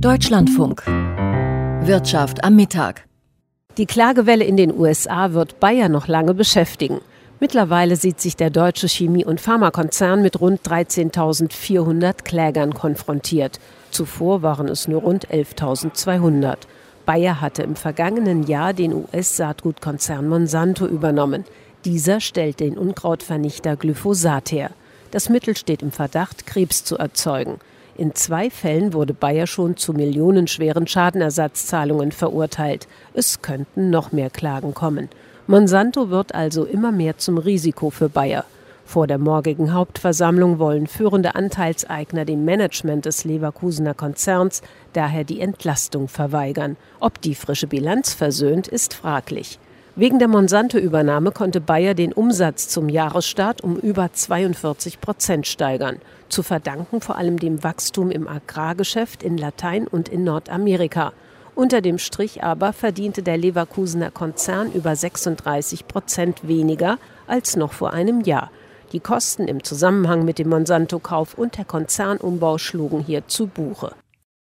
Deutschlandfunk. Wirtschaft am Mittag. Die Klagewelle in den USA wird Bayer noch lange beschäftigen. Mittlerweile sieht sich der deutsche Chemie- und Pharmakonzern mit rund 13.400 Klägern konfrontiert. Zuvor waren es nur rund 11.200. Bayer hatte im vergangenen Jahr den US-Saatgutkonzern Monsanto übernommen. Dieser stellt den Unkrautvernichter Glyphosat her. Das Mittel steht im Verdacht, Krebs zu erzeugen. In 2 Fällen wurde Bayer schon zu millionenschweren Schadenersatzzahlungen verurteilt. Es könnten noch mehr Klagen kommen. Monsanto wird also immer mehr zum Risiko für Bayer. Vor der morgigen Hauptversammlung wollen führende Anteilseigner dem Management des Leverkusener Konzerns daher die Entlastung verweigern. Ob die frische Bilanz versöhnt, ist fraglich. Wegen der Monsanto-Übernahme konnte Bayer den Umsatz zum Jahresstart um über 42% steigern. Zu verdanken vor allem dem Wachstum im Agrargeschäft in Latein- und in Nordamerika. Unter dem Strich aber verdiente der Leverkusener Konzern über 36% weniger als noch vor einem Jahr. Die Kosten im Zusammenhang mit dem Monsanto-Kauf und der Konzernumbau schlugen hier zu Buche.